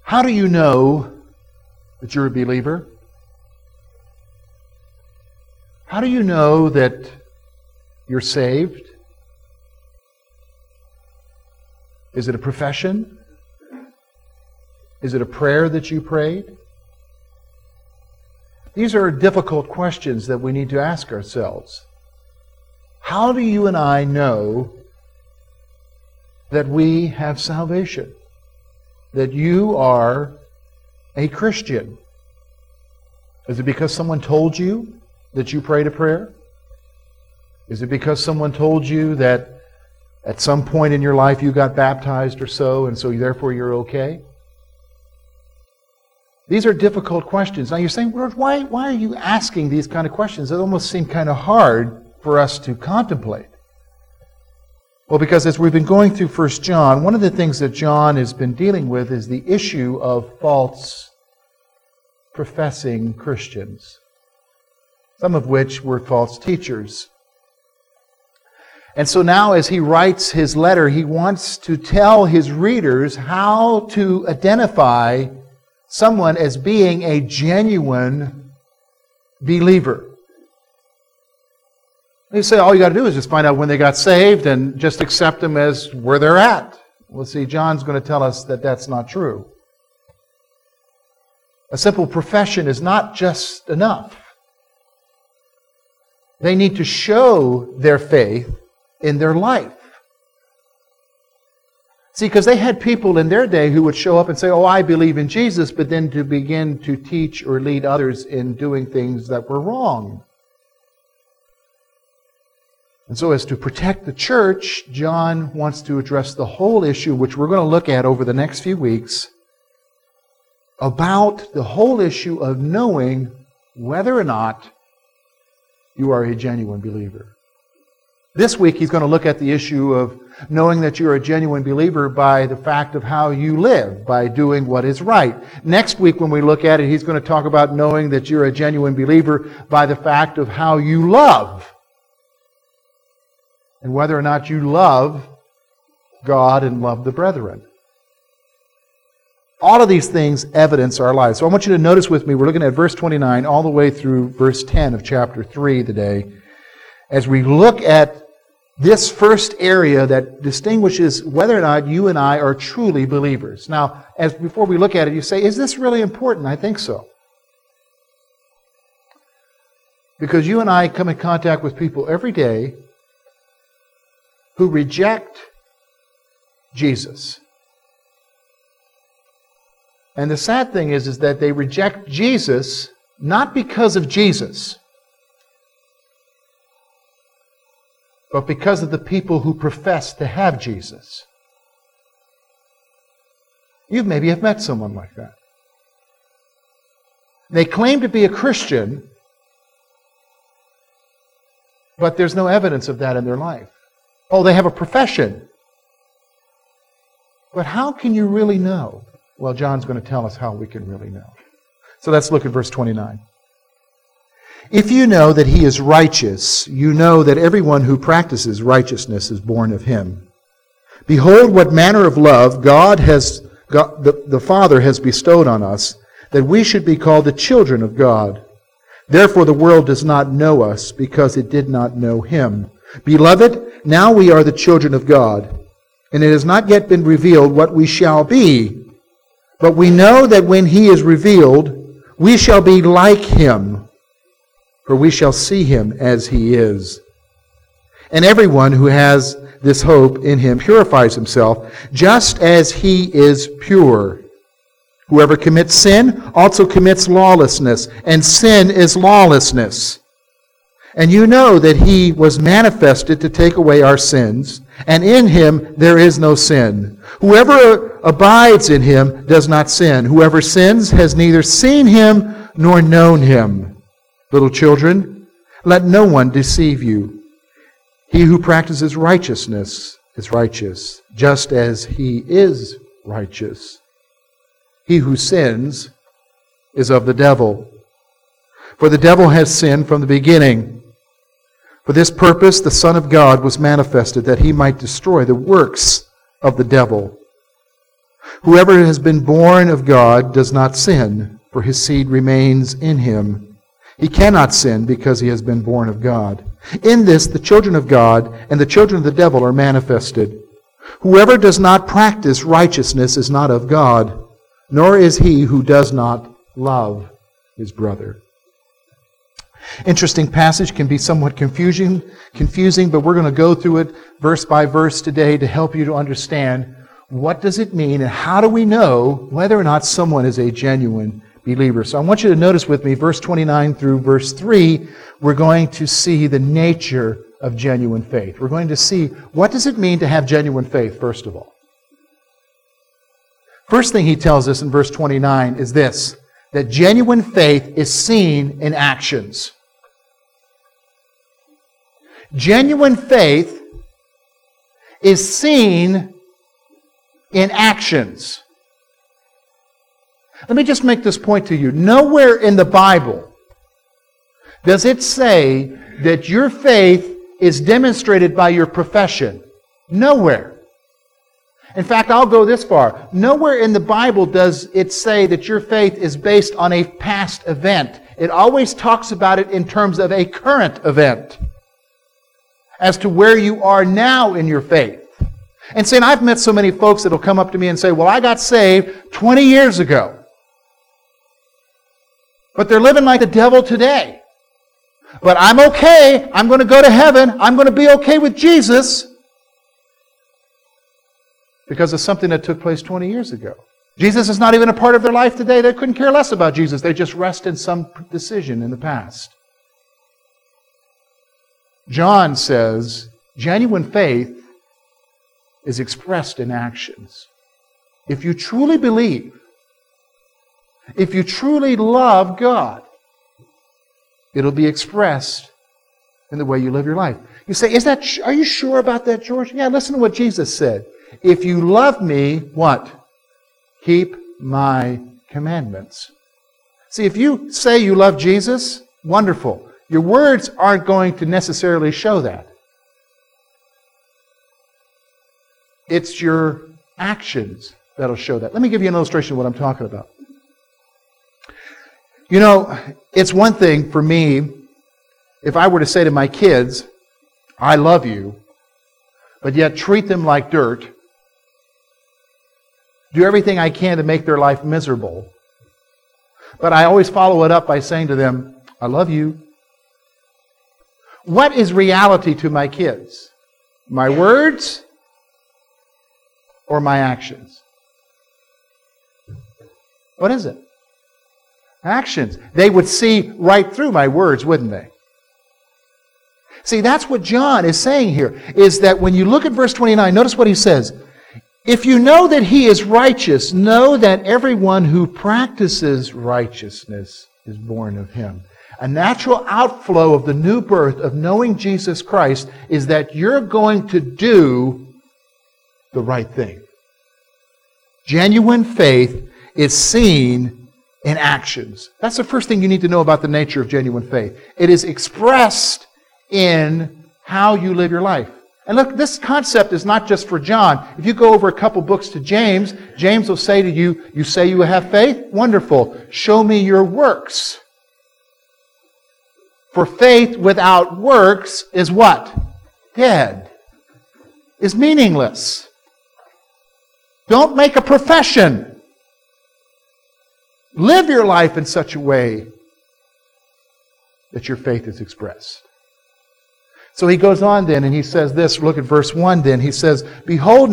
How do you know that you're a believer? How do you know that you're saved? Is it a profession? Is it a prayer that you prayed? These are difficult questions that we need to ask ourselves. How do you and I know that we have salvation? That you are a Christian? Is it because someone told you that you prayed a prayer? Is it because someone told you that at some point in your life you got baptized or so, and so therefore you're okay? These are difficult questions. Now you're saying, Lord, why are you asking these kind of questions? They almost seem kind of hard for us to contemplate. Well, because as we've been going through 1 John, one of the things that John has been dealing with is the issue of false professing Christians, some of which were false teachers. And so now as he writes his letter, he wants to tell his readers how to identify someone as being a genuine believer. They say all you got to do is just find out when they got saved and just accept them as where they're at. Well, see, John's going to tell us that that's not true. A simple profession is not just enough. They need to show their faith in their life. See, because they had people in their day who would show up and say, oh, I believe in Jesus, but then to begin to teach or lead others in doing things that were wrong. And so as to protect the church, John wants to address the whole issue, which we're going to look at over the next few weeks, about the whole issue of knowing whether or not you are a genuine believer. This week he's going to look at the issue of knowing that you're a genuine believer by the fact of how you live, by doing what is right. Next week when we look at it, he's going to talk about knowing that you're a genuine believer by the fact of how you love, and whether or not you love God and love the brethren. All of these things evidence our lives. So I want you to notice with me, we're looking at verse 29 all the way through verse 10 of chapter 3 today, as we look at this first area that distinguishes whether or not you and I are truly believers. Now, before we look at it, you say, is this really important? I think so. Because you and I come in contact with people every day who reject Jesus. And the sad thing is that they reject Jesus not because of Jesus, but because of the people who profess to have Jesus. You maybe have met someone like that. They claim to be a Christian, but there's no evidence of that in their life. Oh, they have a profession. But how can you really know? Well, John's going to tell us how we can really know. So let's look at verse 29. If you know that he is righteous, you know that everyone who practices righteousness is born of him. Behold, what manner of love the Father has bestowed on us, that we should be called the children of God. Therefore the world does not know us, because it did not know him. Beloved, now we are the children of God, and it has not yet been revealed what we shall be. But we know that when he is revealed, we shall be like him, for we shall see him as he is. And everyone who has this hope in him purifies himself, just as he is pure. Whoever commits sin also commits lawlessness, and sin is lawlessness. And you know that he was manifested to take away our sins, and in him there is no sin. Whoever abides in him does not sin. Whoever sins has neither seen him nor known him. Little children, let no one deceive you. He who practices righteousness is righteous, just as he is righteous. He who sins is of the devil. For the devil has sinned from the beginning. For this purpose the Son of God was manifested, that he might destroy the works of the devil. Whoever has been born of God does not sin, for his seed remains in him. He cannot sin because he has been born of God. In this, the children of God and the children of the devil are manifested. Whoever does not practice righteousness is not of God, nor is he who does not love his brother. Interesting passage, can be somewhat confusing, but we're going to go through it verse by verse today to help you to understand what does it mean and how do we know whether or not someone is a genuine believer. So I want you to notice with me verse 29 through verse 3, we're going to see the nature of genuine faith. We're going to see what does it mean to have genuine faith, first of all. First thing he tells us in verse 29 is this, that genuine faith is seen in actions. Genuine faith is seen in actions. Let me just make this point to you. Nowhere in the Bible does it say that your faith is demonstrated by your profession. Nowhere. In fact, I'll go this far. Nowhere in the Bible does it say that your faith is based on a past event. It always talks about it in terms of a current event, as to where you are now in your faith. And saying, I've met so many folks that will come up to me and say, well, I got saved 20 years ago. But they're living like the devil today. But I'm okay. I'm going to go to heaven. I'm going to be okay with Jesus. Because of something that took place 20 years ago. Jesus is not even a part of their life today. They couldn't care less about Jesus. They just rest in some decision in the past. John says, genuine faith is expressed in actions. If you truly believe, if you truly love God, it'll be expressed in the way you live your life. You say, are you sure about that, George? Yeah, listen to what Jesus said. If you love me, what? Keep my commandments. See, if you say you love Jesus, wonderful. Your words aren't going to necessarily show that. It's your actions that'll show that. Let me give you an illustration of what I'm talking about. You know, it's one thing for me if I were to say to my kids, I love you, but yet treat them like dirt, do everything I can to make their life miserable, but I always follow it up by saying to them, I love you. What is reality to my kids? My words or my actions? What is it? Actions. They would see right through my words, wouldn't they? See, that's what John is saying here, is that when you look at verse 29, notice what he says. If you know that he is righteous, know that everyone who practices righteousness is born of him. A natural outflow of the new birth of knowing Jesus Christ is that you're going to do the right thing. Genuine faith is seen in actions. That's the first thing you need to know about the nature of genuine faith. It is expressed in how you live your life. And look, this concept is not just for John. If you go over a couple books to James, James will say to you, you say you have faith? Wonderful. Show me your works. For faith without works is what? Dead. Is meaningless. Don't make a profession. Live your life in such a way that your faith is expressed. So he goes on then and he says this, look at verse 1 then. He says, behold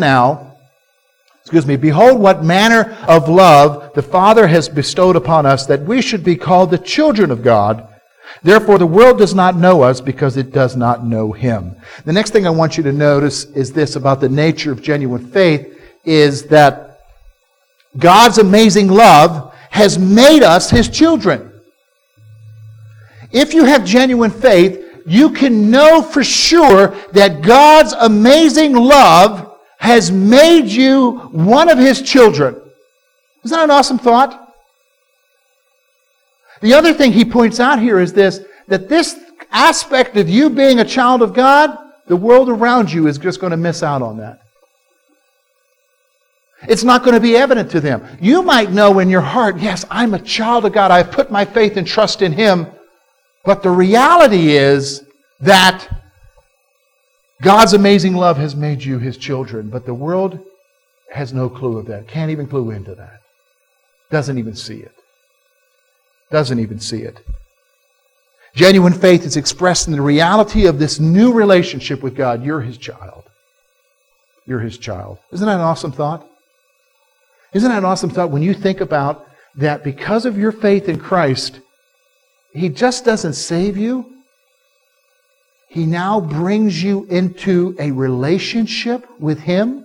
what manner of love the Father has bestowed upon us, that we should be called the children of God. Therefore the world does not know us because it does not know Him. The next thing I want you to notice is this about the nature of genuine faith, is that God's amazing love has made us His children. If you have genuine faith, you can know for sure that God's amazing love has made you one of His children. Isn't that an awesome thought? The other thing he points out here is this, that this aspect of you being a child of God, the world around you is just going to miss out on that. It's not going to be evident to them. You might know in your heart, yes, I'm a child of God. I've put my faith and trust in Him. But the reality is that God's amazing love has made you His children. But the world has no clue of that. Can't even clue into that. Doesn't even see it. Doesn't even see it. Genuine faith is expressed in the reality of this new relationship with God. You're His child. You're His child. Isn't that an awesome thought? Isn't that an awesome thought when you think about that because of your faith in Christ, He just doesn't save you. He now brings you into a relationship with Him.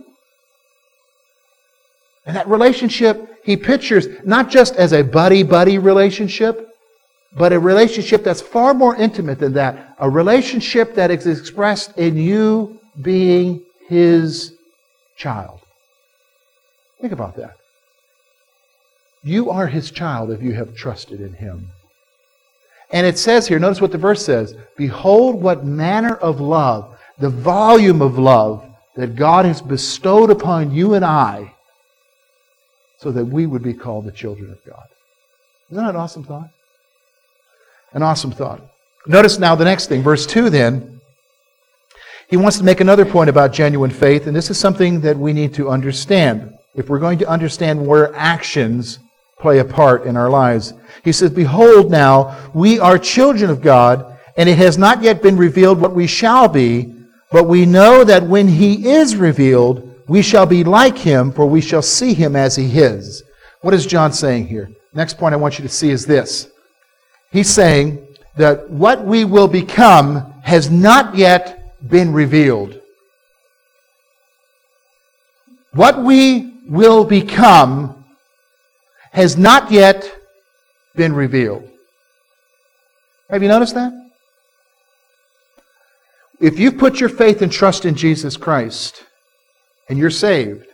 And that relationship He pictures not just as a buddy-buddy relationship, but a relationship that's far more intimate than that. A relationship that is expressed in you being His child. Think about that. You are His child if you have trusted in Him. And it says here, notice what the verse says, behold what manner of love, the volume of love that God has bestowed upon you and I, so that we would be called the children of God. Isn't that an awesome thought? An awesome thought. Notice now the next thing, verse 2 then. He wants to make another point about genuine faith, and this is something that we need to understand. If we're going to understand where actions play a part in our lives. He says, behold now, we are children of God, and it has not yet been revealed what we shall be, but we know that when He is revealed, we shall be like Him, for we shall see Him as He is. What is John saying here? Next point I want you to see is this. He's saying that what we will become has not yet been revealed. What we will become has not yet been revealed. Have you noticed that? If you've put your faith and trust in Jesus Christ and you're saved,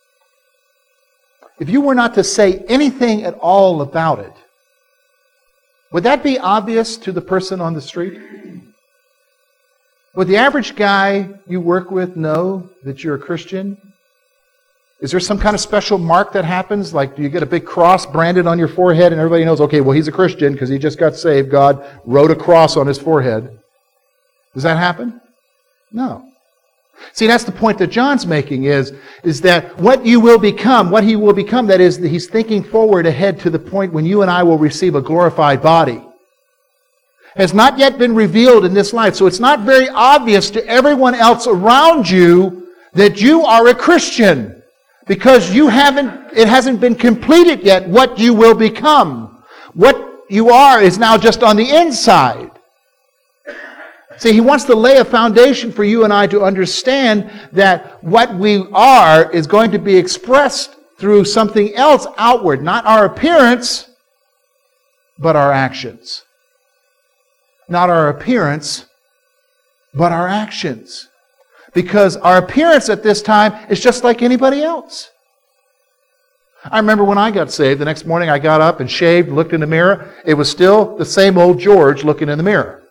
if you were not to say anything at all about it, would that be obvious to the person on the street? Would the average guy you work with know that you're a Christian? Is there some kind of special mark that happens? Like, do you get a big cross branded on your forehead and everybody knows, okay, well, he's a Christian because he just got saved. God wrote a cross on his forehead. Does that happen? No. See, that's the point that John's making is that what you will become, what he will become, that is, he's thinking forward ahead to the point when you and I will receive a glorified body, has not yet been revealed in this life. So it's not very obvious to everyone else around you that you are a Christian. Because it hasn't been completed yet what you will become. What you are is now just on the inside. See, he wants to lay a foundation for you and I to understand that what we are is going to be expressed through something else outward. Not our appearance, but our actions. Not our appearance, but our actions. Because our appearance at this time is just like anybody else. I remember when I got saved, the next morning I got up and shaved, looked in the mirror. It was still the same old George looking in the mirror.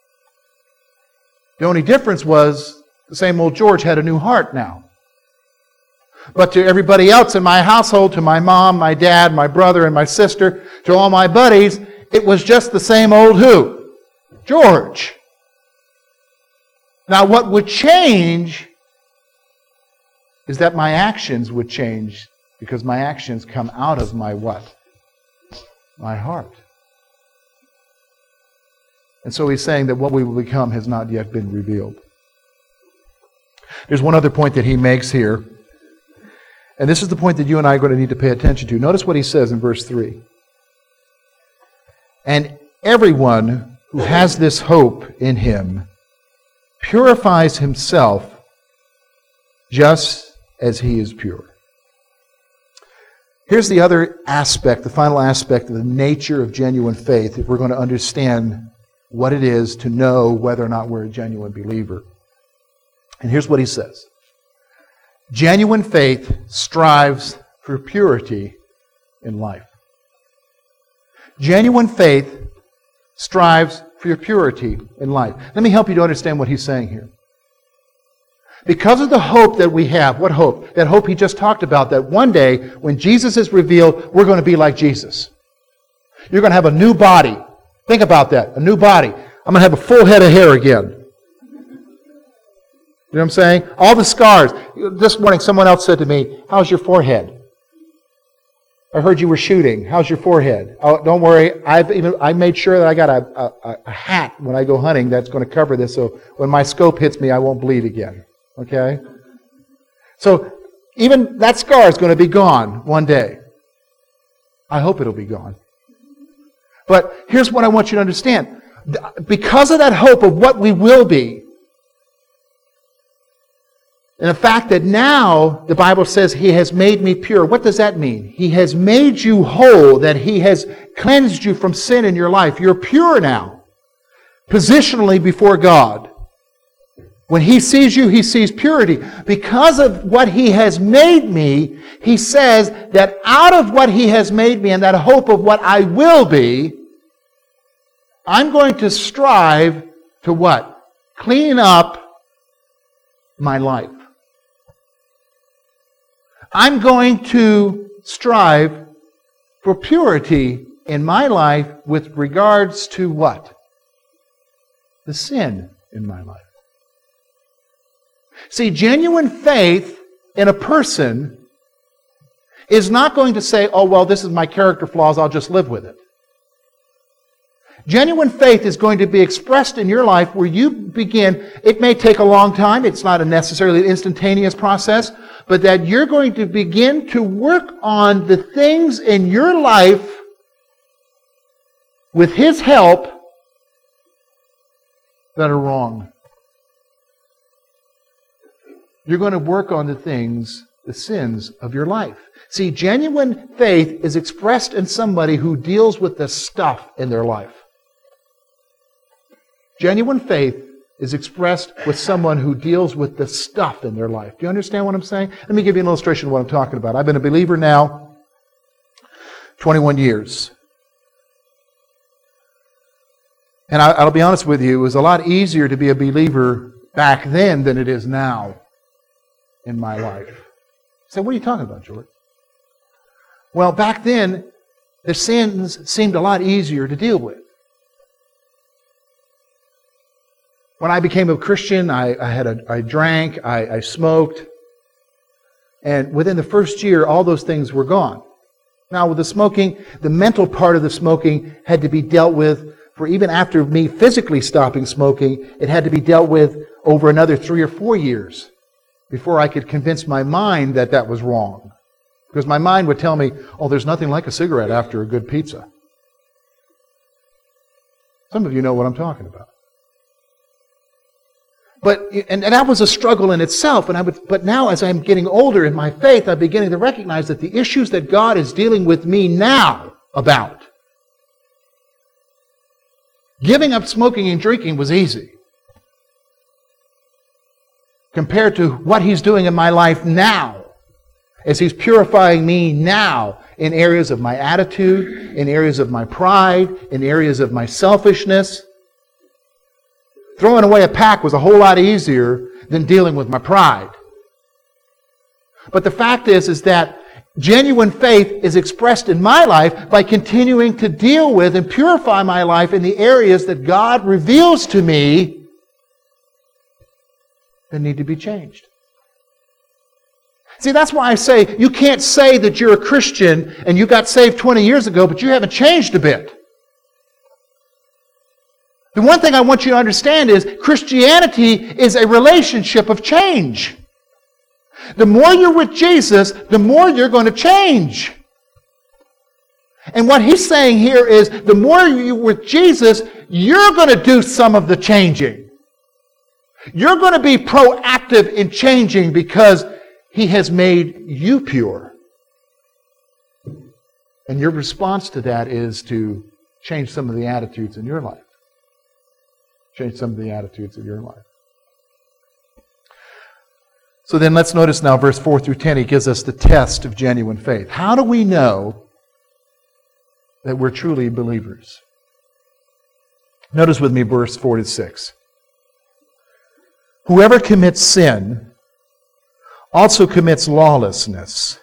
The only difference was the same old George had a new heart now. But to everybody else in my household, to my mom, my dad, my brother, and my sister, to all my buddies, it was just the same old who? George. Now, what would change is that my actions would change, because my actions come out of my what? My heart. And so he's saying that what we will become has not yet been revealed. There's one other point that he makes here, and this is the point that you and I are going to need to pay attention to. Notice what he says in verse 3. And everyone who has this hope in Him purifies himself just as He is pure. Here's the other aspect, the final aspect of the nature of genuine faith, if we're going to understand what it is to know whether or not we're a genuine believer. And here's what he says. Genuine faith strives for purity in life. Genuine faith strives for your purity in life. Let me help you to understand what he's saying here. Because of the hope that we have. What hope? That hope he just talked about, that one day, when Jesus is revealed, we're going to be like Jesus. You're going to have a new body. Think about that. A new body. I'm going to have a full head of hair again. You know what I'm saying? All the scars. This morning, someone else said to me, how's your forehead? I heard you were shooting. How's your forehead? Oh, don't worry. I made sure that I got a hat when I go hunting that's going to cover this, so when my scope hits me, I won't bleed again. Okay? So even that scar is going to be gone one day. I hope it'll be gone. But here's what I want you to understand. Because of that hope of what we will be, and the fact that now the Bible says He has made me pure. What does that mean? He has made you whole, that He has cleansed you from sin in your life. You're pure now, positionally before God. When He sees you, He sees purity. Because of what He has made me, He says that out of what He has made me and that hope of what I will be, I'm going to strive to what? Clean up my life. I'm going to strive for purity in my life with regards to what? The sin in my life. See, genuine faith in a person is not going to say, oh, well, this is my character flaws, I'll just live with it. Genuine faith is going to be expressed in your life where you begin, it may take a long time, it's not a necessarily instantaneous process, but that you're going to begin to work on the things in your life with His help that are wrong. You're going to work on the things, the sins of your life. See, genuine faith is expressed in somebody who deals with the stuff in their life. Genuine faith is expressed with someone who deals with the stuff in their life. Do you understand what I'm saying? Let me give you an illustration of what I'm talking about. I've been a believer now 21 years. And I'll be honest with you, it was a lot easier to be a believer back then than it is now in my life. So what are you talking about, George? Well, back then, the sins seemed a lot easier to deal with. When I became a Christian, I drank, I smoked, and within the first year, all those things were gone. Now, with the smoking, the mental part of the smoking had to be dealt with, for even after me physically stopping smoking, it had to be dealt with over another 3 or 4 years before I could convince my mind that that was wrong. Because my mind would tell me, oh, there's nothing like a cigarette after a good pizza. Some of you know what I'm talking about. But that was a struggle in itself. But now, as I'm getting older in my faith, I'm beginning to recognize that the issues that God is dealing with me now about, giving up smoking and drinking was easy compared to what He's doing in my life now, as He's purifying me now in areas of my attitude, in areas of my pride, in areas of my selfishness. Throwing away a pack was a whole lot easier than dealing with my pride. But the fact is that genuine faith is expressed in my life by continuing to deal with and purify my life in the areas that God reveals to me that need to be changed. See, that's why I say you can't say that you're a Christian and you got saved 20 years ago, but you haven't changed a bit. The one thing I want you to understand is Christianity is a relationship of change. The more you're with Jesus, the more you're going to change. And what He's saying here is the more you're with Jesus, you're going to do some of the changing. You're going to be proactive in changing because He has made you pure. And your response to that is to change some of the attitudes in your life. Change some of the attitudes of your life. So then let's notice now verse 4 through 10, he gives us the test of genuine faith. How do we know that we're truly believers? Notice with me verse 4 to 6. Whoever commits sin also commits lawlessness.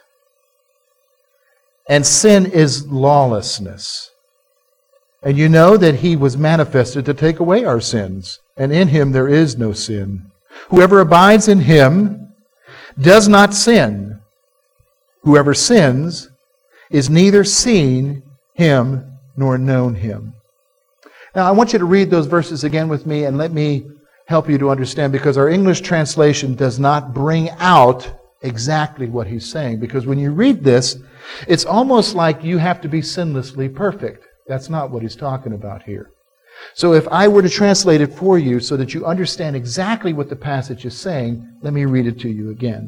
And sin is lawlessness. And you know that he was manifested to take away our sins, and in him there is no sin. Whoever abides in him does not sin. Whoever sins is neither seen him nor known him. Now I want you to read those verses again with me, and let me help you to understand, because our English translation does not bring out exactly what he's saying. Because when you read this, it's almost like you have to be sinlessly perfect. That's not what he's talking about here. So if I were to translate it for you so that you understand exactly what the passage is saying, let me read it to you again.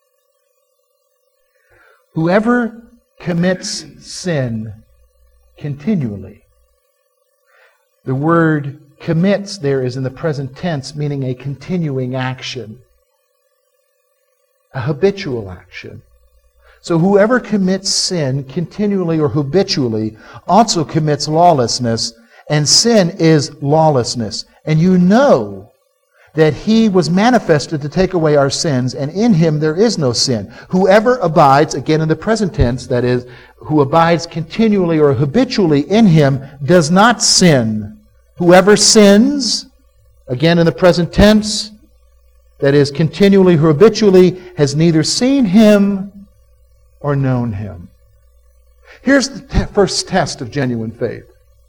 Whoever commits sin continually. The word commits there is in the present tense, meaning a continuing action, a habitual action. So whoever commits sin continually or habitually also commits lawlessness, and sin is lawlessness. And you know that he was manifested to take away our sins, and in him there is no sin. Whoever abides, again in the present tense, that is, who abides continually or habitually in him, does not sin. Whoever sins, again in the present tense, that is, continually or habitually, has neither seen him or known him. Here's the first test of genuine faith.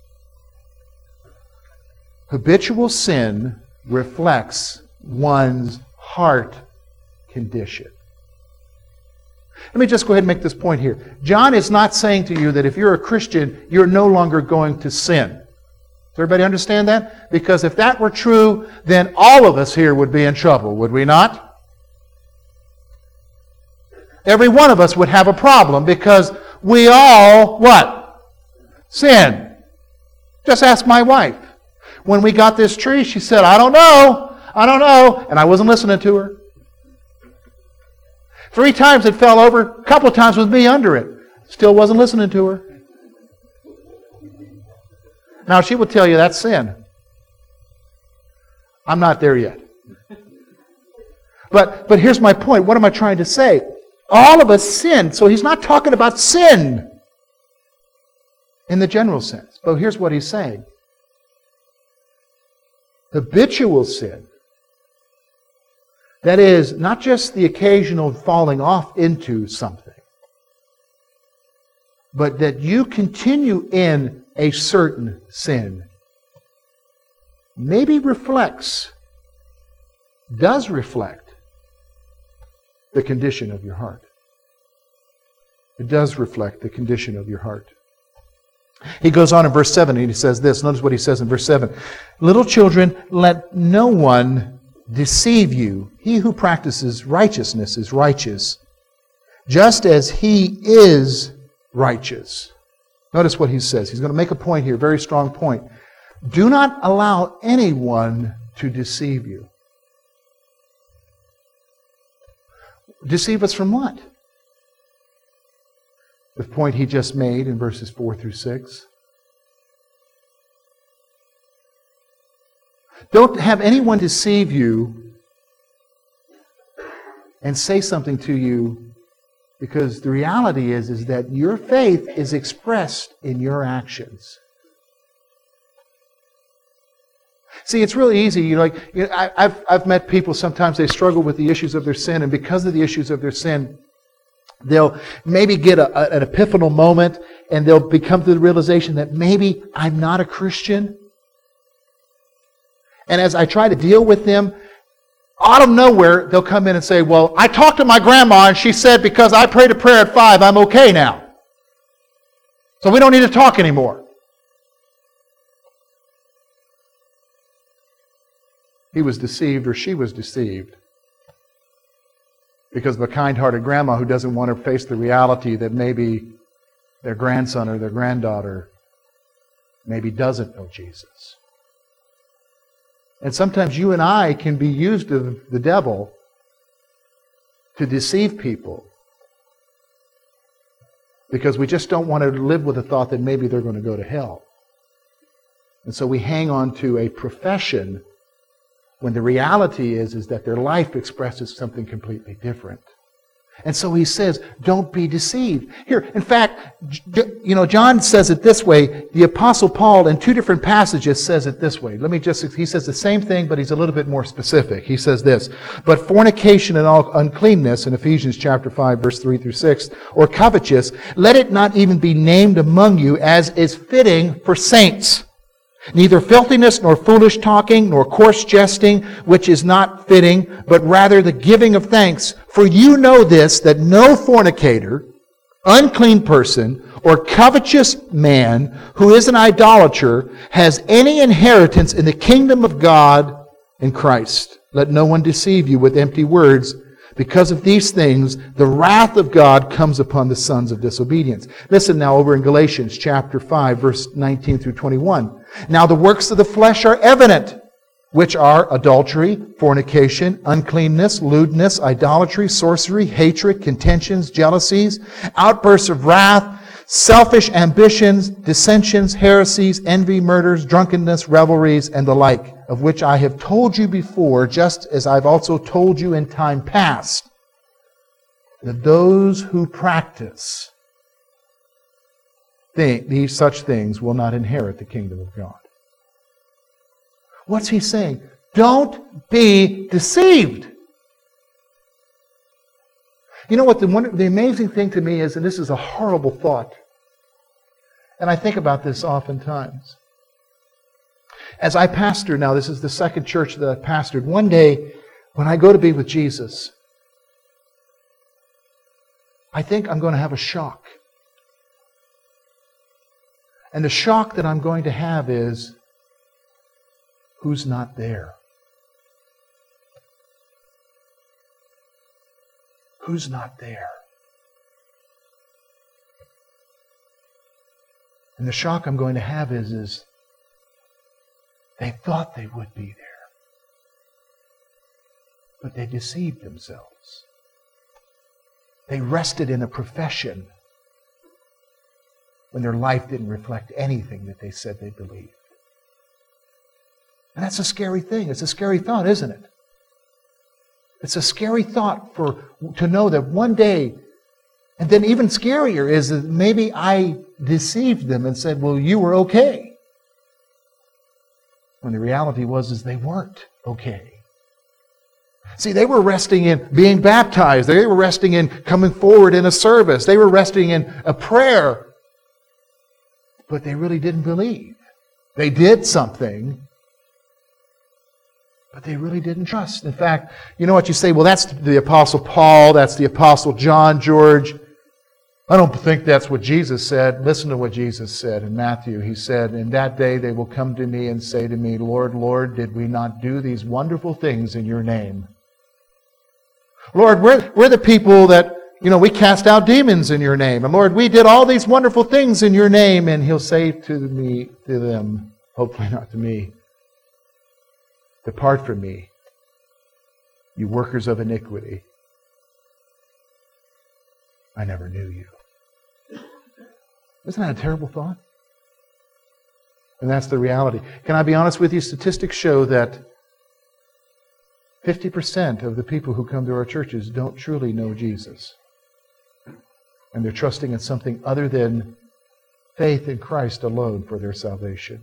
Habitual sin reflects one's heart condition. Let me just go ahead and make this point here. John is not saying to you that if you're a Christian, you're no longer going to sin. Does everybody understand that? Because if that were true, then all of us here would be in trouble, would we not? Every one of us would have a problem because we all, what? Sin. Just ask my wife. When we got this tree, she said, I don't know. And I wasn't listening to her. 3 times it fell over, a couple of times with me under it. Still wasn't listening to her. Now she would tell you that's sin. I'm not there yet. But here's my point. What am I trying to say? All of us sin. So he's not talking about sin in the general sense. But here's what he's saying. Habitual sin. That is, not just the occasional falling off into something, but that you continue in a certain sin, maybe does reflect the condition of your heart. It does reflect the condition of your heart. He goes on in verse 7 and he says this. Notice what he says in verse 7. Little children, let no one deceive you. He who practices righteousness is righteous, just as he is righteous. Notice what he says. He's going to make a point here, a very strong point. Do not allow anyone to deceive you. Deceive us from what? The point he just made in verses 4 through 6. Don't have anyone deceive you and say something to you, because the reality is that your faith is expressed in your actions. See, it's really easy. I've met people, sometimes they struggle with the issues of their sin, and because of the issues of their sin, they'll maybe get an epiphanal moment, and they'll come to the realization that maybe I'm not a Christian. And as I try to deal with them, out of nowhere, they'll come in and say, well, I talked to my grandma, and she said because I prayed a prayer at 5, I'm okay now. So we don't need to talk anymore. He was deceived, or she was deceived, because of a kind-hearted grandma who doesn't want to face the reality that maybe their grandson or their granddaughter maybe doesn't know Jesus. And sometimes you and I can be used of the devil to deceive people because we just don't want to live with the thought that maybe they're going to go to hell. And so we hang on to a profession when the reality is that their life expresses something completely different. And so he says, don't be deceived. Here, in fact, John says it this way. The Apostle Paul, in two different passages, says it this way. He says the same thing, but he's a little bit more specific. He says this, but fornication and all uncleanness, in Ephesians chapter 5, verse 3 through 6, or covetous, let it not even be named among you as is fitting for saints. Neither filthiness, nor foolish talking, nor coarse jesting, which is not fitting, but rather the giving of thanks. For you know this, that no fornicator, unclean person, or covetous man who is an idolater has any inheritance in the kingdom of God in Christ. Let no one deceive you with empty words. Because of these things, the wrath of God comes upon the sons of disobedience. Listen now over in Galatians chapter 5, verse 19 through 21. Now the works of the flesh are evident, which are adultery, fornication, uncleanness, lewdness, idolatry, sorcery, hatred, contentions, jealousies, outbursts of wrath, selfish ambitions, dissensions, heresies, envy, murders, drunkenness, revelries, and the like, of which I have told you before, just as I've also told you in time past, that those who practice these such things will not inherit the kingdom of God. What's he saying? Don't be deceived. You know what the amazing thing to me is, and this is a horrible thought, and I think about this oftentimes. As I pastor now, this is the second church that I've pastored. One day, when I go to be with Jesus, I think I'm going to have a shock. And the shock that I'm going to have is, who's not there? Who's not there? And the shock I'm going to have is they thought they would be there, but they deceived themselves. They rested in a profession when their life didn't reflect anything that they said they believed. And that's a scary thing. It's a scary thought, isn't it? It's a scary thought to know that one day, and then even scarier is that maybe I deceived them and said, well, you were okay. When the reality was they weren't okay. See, they were resting in being baptized. They were resting in coming forward in a service. They were resting in a prayer. But they really didn't believe. They did something, but they really didn't trust. In fact, you know what you say? Well, that's the Apostle Paul. That's the Apostle John, George. I don't think that's what Jesus said. Listen to what Jesus said in Matthew. He said, in that day they will come to me and say to me, Lord, Lord, did we not do these wonderful things in your name? Lord, we're the people that, we cast out demons in your name. And Lord, we did all these wonderful things in your name. And he'll say to them, hopefully not to me, depart from me, you workers of iniquity. I never knew you. Isn't that a terrible thought? And that's the reality. Can I be honest with you? Statistics show that 50% of the people who come to our churches don't truly know Jesus. And they're trusting in something other than faith in Christ alone for their salvation.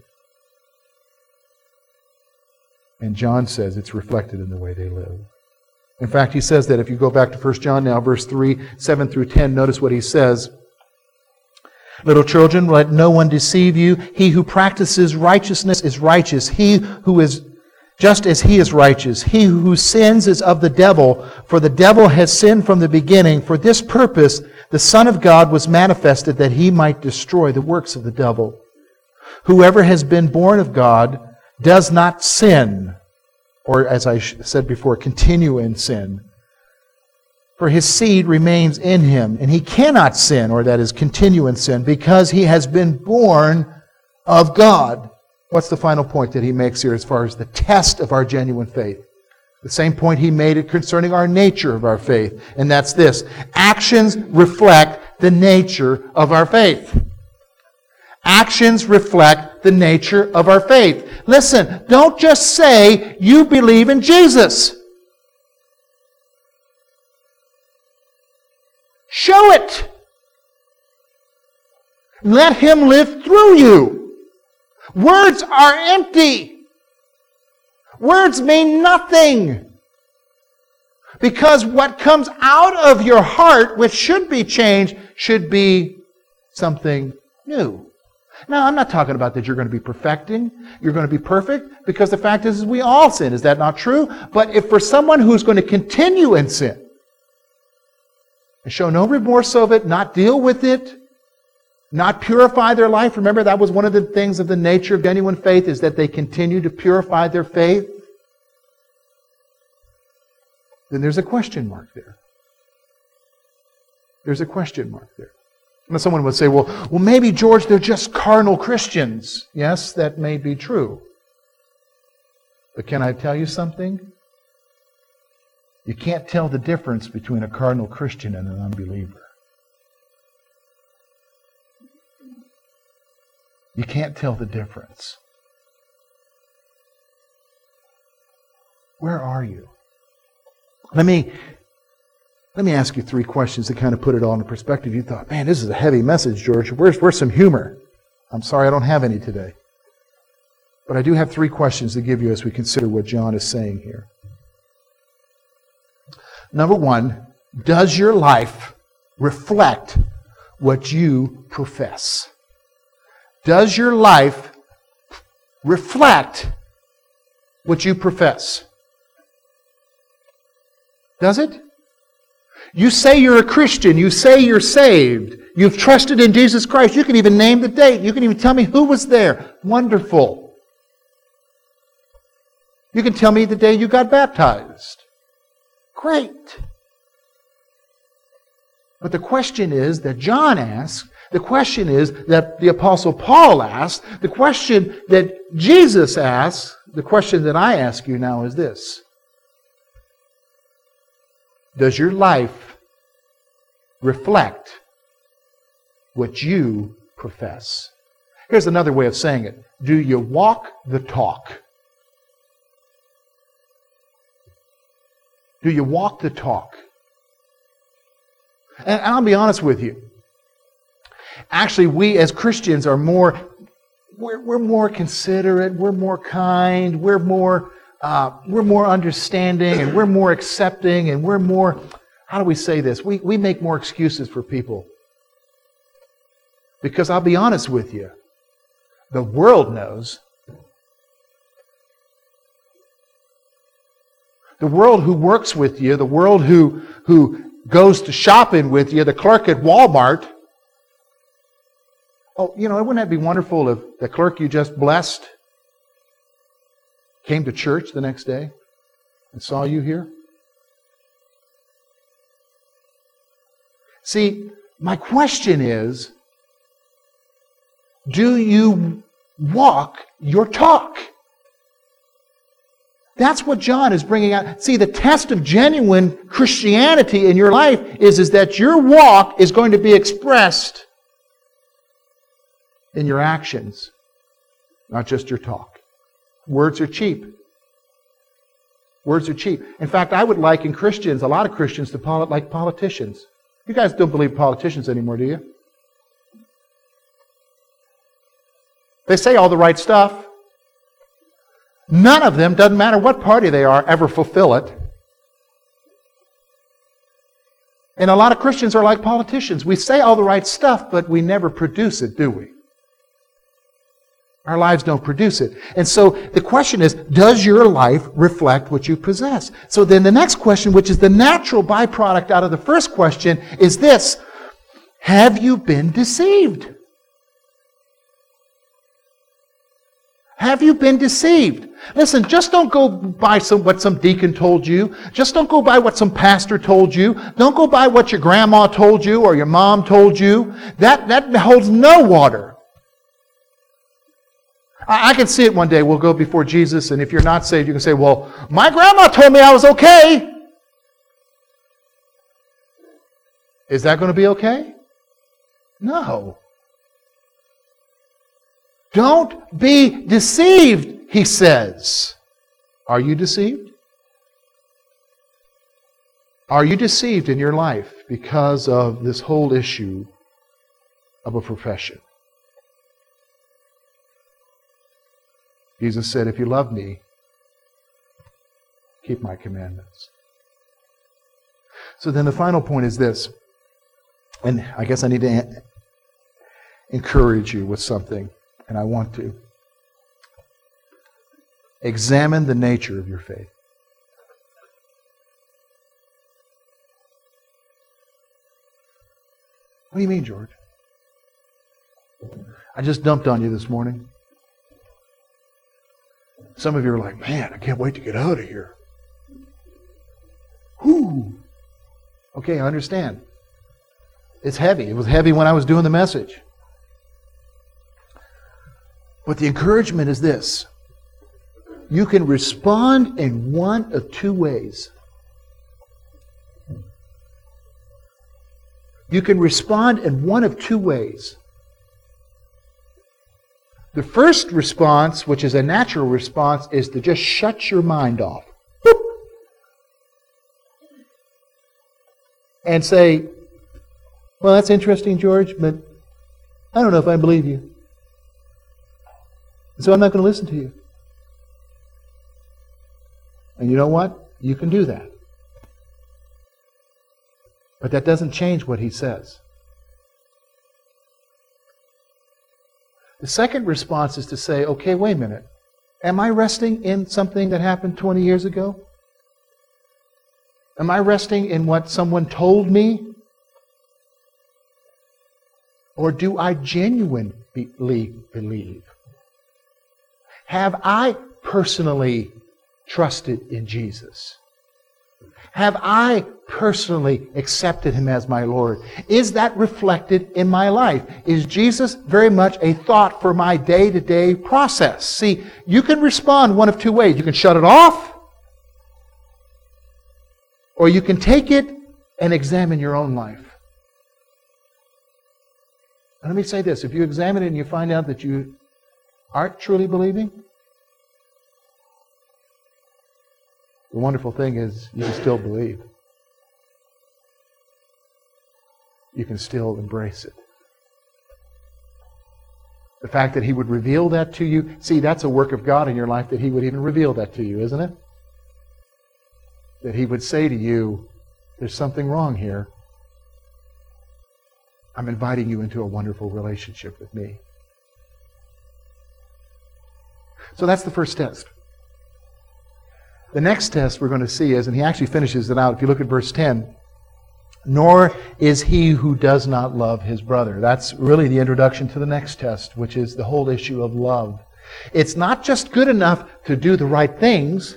And John says it's reflected in the way they live. In fact, he says that if you go back to 1 John now, verse 3, 7 through 10, notice what he says. Little children, let no one deceive you. He who practices righteousness is righteous. He who is just as he is righteous. He who sins is of the devil, for the devil has sinned from the beginning. For this purpose, the Son of God was manifested that he might destroy the works of the devil. Whoever has been born of God does not sin, or as I said before, continue in sin. For his seed remains in him, and he cannot sin, or that is, continue in sin, because he has been born of God. What's the final point that he makes here as far as the test of our genuine faith? The same point he made it concerning our nature of our faith, and that's this. Actions reflect the nature of our faith. Actions reflect the nature of our faith. Listen, don't just say you believe in Jesus. Show it. Let Him live through you. Words are empty. Words mean nothing. Because what comes out of your heart, which should be changed, should be something new. Now, I'm not talking about that you're going to be perfecting, you're going to be perfect, because the fact is we all sin. Is that not true? But if for someone who's going to continue in sin, and show no remorse of it, not deal with it, not purify their life, remember that was one of the things of the nature of genuine faith, is that they continue to purify their faith, then there's a question mark there. There's a question mark there. Now someone would say, well, maybe, George, they're just carnal Christians. Yes, that may be true. But can I tell you something? You can't tell the difference between a carnal Christian and an unbeliever. You can't tell the difference. Where are you? Let me ask you 3 questions to kind of put it all into perspective. You thought, man, this is a heavy message, George. Where's some humor? I'm sorry, I don't have any today. But I do have 3 questions to give you as we consider what John is saying here. Number 1, does your life reflect what you profess? Does your life reflect what you profess? Does it? You say you're a Christian. You say you're saved. You've trusted in Jesus Christ. You can even name the date. You can even tell me who was there. Wonderful. You can tell me the day you got baptized. Great. But the question is that John asked, the question is that the Apostle Paul asked, the question that Jesus asked, the question that I ask you now is this. Does your life reflect what you profess? Here's another way of saying it. Do you walk the talk? Do you walk the talk? And I'll be honest with you. Actually, we as Christians are we're more considerate, we're more kind, we're more understanding, and we're more accepting, and we're more, how do we say this? We make more excuses for people. Because I'll be honest with you, the world knows. The world who works with you, the world who goes to shopping with you, the clerk at Walmart. Oh, wouldn't that be wonderful if the clerk you just blessed came to church the next day and saw you here? See, my question is, do you walk your talk? That's what John is bringing out. See, the test of genuine Christianity in your life is that your walk is going to be expressed in your actions, not just your talk. Words are cheap. Words are cheap. In fact, I would liken Christians, a lot of Christians, to like politicians. You guys don't believe politicians anymore, do you? They say all the right stuff. None of them, doesn't matter what party they are, ever fulfill it. And a lot of Christians are like politicians. We say all the right stuff, but we never produce it, do we? Our lives don't produce it. And so the question is, does your life reflect what you possess? So then the next question, which is the natural byproduct out of the first question, is this. Have you been deceived? Have you been deceived? Listen, just don't go by what some deacon told you. Just don't go by what some pastor told you. Don't go by what your grandma told you or your mom told you. That holds no water. I can see it one day. We'll go before Jesus, and if you're not saved, you can say, well, my grandma told me I was okay. Is that going to be okay? No. Don't be deceived, he says. Are you deceived? Are you deceived in your life because of this whole issue of a profession? Jesus said, if you love me, keep my commandments. So then the final point is this, and I guess I need to encourage you with something, and I want to. Examine the nature of your faith. What do you mean, George? I just dumped on you this morning. Some of you are like, man, I can't wait to get out of here. Whew. Okay, I understand. It's heavy. It was heavy when I was doing the message. But the encouragement is this. You can respond in one of two ways. You can respond in one of two ways. The first response, which is a natural response, is to just shut your mind off. And say, well, that's interesting, George, but I don't know if I believe you. So I'm not going to listen to you. And you know what? You can do that. But that doesn't change what he says. The second response is to say, okay, wait a minute. Am I resting in something that happened 20 years ago? Am I resting in what someone told me? Or do I genuinely believe? Have I personally trusted in Jesus? Have I personally accepted Him as my Lord? Is that reflected in my life? Is Jesus very much a thought for my day-to-day process? See, you can respond one of two ways. You can shut it off, or you can take it and examine your own life. And let me say this. If you examine it and you find out that you aren't truly believing, the wonderful thing is you can still believe. You can still embrace it. The fact that He would reveal that to you, see, that's a work of God in your life, that He would even reveal that to you, isn't it? That He would say to you, there's something wrong here. I'm inviting you into a wonderful relationship with me. So that's the first test. The next test we're going to see is, and he actually finishes it out, if you look at verse 10, nor is he who does not love his brother. That's really the introduction to the next test, which is the whole issue of love. It's not just good enough to do the right things.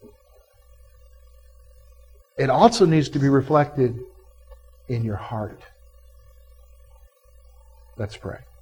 It also needs to be reflected in your heart. Let's pray.